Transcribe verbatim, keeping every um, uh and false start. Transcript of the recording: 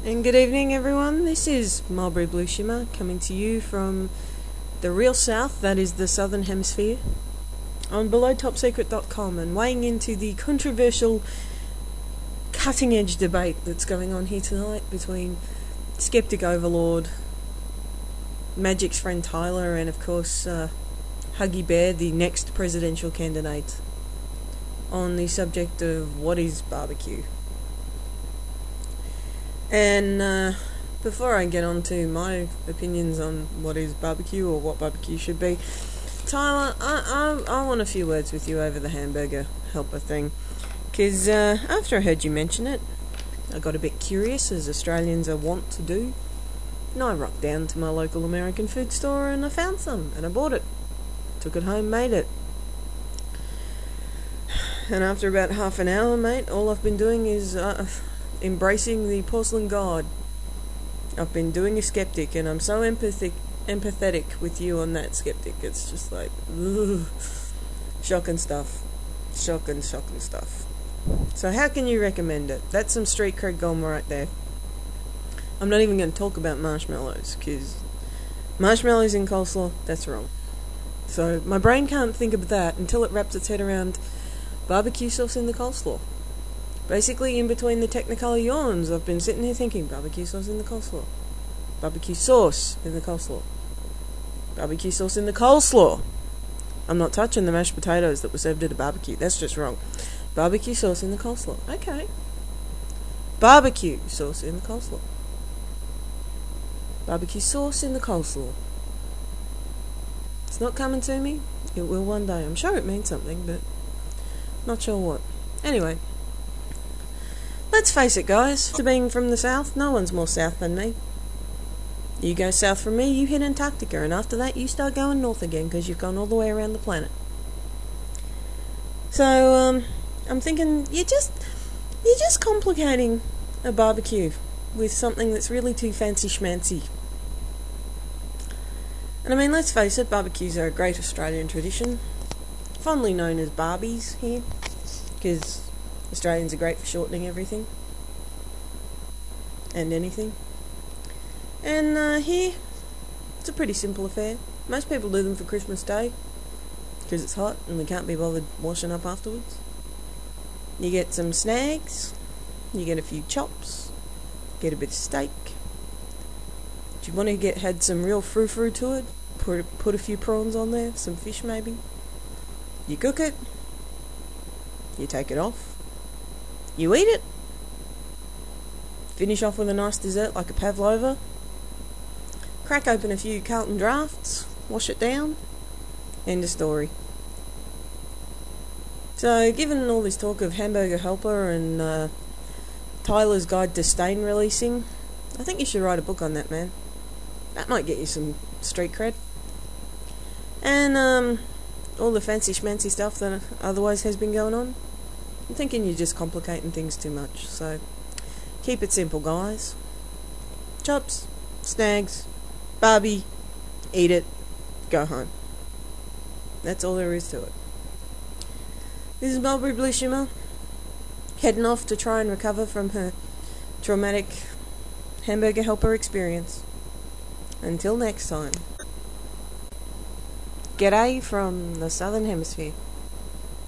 And good evening, everyone. This is Mulberry Blue Shimmer coming to you from the real south, that is the southern hemisphere, on below top secret dot com, and weighing into the controversial cutting edge debate that's going on here tonight between Skeptic Overlord, Magic's friend Tyler, and of course uh, Huggy Bear, the next presidential candidate, on the subject of what is barbecue. And uh, before I get on to my opinions on what is barbecue or what barbecue should be, Tyler, I, I, I want a few words with you over the hamburger helper thing. Because uh, after I heard you mention it, I got a bit curious, as Australians are wont to do. And I rocked down to my local American food store and I found some, and I bought it. Took it home, made it. And after about half an hour, mate, all I've been doing is... Uh, embracing the porcelain god. I've been doing a skeptic, and I'm so empathic, empathetic with you on that skeptic. It's just like, ugh, shocking stuff. Shocking, shocking stuff. So how can you recommend it? That's some street cred gone right there. I'm not even going to talk about marshmallows, because marshmallows in coleslaw, that's wrong. So my brain can't think of that until it wraps its head around barbecue sauce in the coleslaw. Basically, in between the Technicolor yawns, I've been sitting here thinking, barbecue sauce in the coleslaw. Barbecue sauce in the coleslaw. Barbecue sauce in the coleslaw. I'm not touching the mashed potatoes that were served at a barbecue. That's just wrong. Barbecue sauce in the coleslaw. Okay. Barbecue sauce in the coleslaw. Barbecue sauce in the coleslaw. It's not coming to me. It will one day. I'm sure it means something, but not sure what. Anyway. Let's face it, guys, to being from the south, no one's more south than me. You go south from me, you hit Antarctica, and after that you start going north again, because you've gone all the way around the planet. So, um, I'm thinking, you're just, you're just complicating a barbecue with something that's really too fancy schmancy. And I mean, let's face it, barbecues are a great Australian tradition, fondly known as barbies here, because Australians are great for shortening everything and anything. And uh, here, it's a pretty simple affair. Most people do them for Christmas Day because it's hot and we can't be bothered washing up afterwards. You get some snags, you get a few chops, get a bit of steak. Do you want to get had some real frou-frou to it? Put put a few prawns on there, some fish maybe. You cook it, you take it off. You eat it. Finish off with a nice dessert like a pavlova. Crack open a few Carlton Drafts. Wash it down. End of story. So, given all this talk of Hamburger Helper and uh, Tyler's Guide to Stain Releasing, I think you should write a book on that, man. That might get you some street cred. And um, all the fancy schmancy stuff that otherwise has been going on. I'm thinking you're just complicating things too much, so keep it simple, guys. Chops, snags, barbie, eat it, go home. That's all there is to it. This is Mulberry Blue Shimmer, heading off to try and recover from her traumatic hamburger helper experience. Until next time. G'day from the Southern Hemisphere.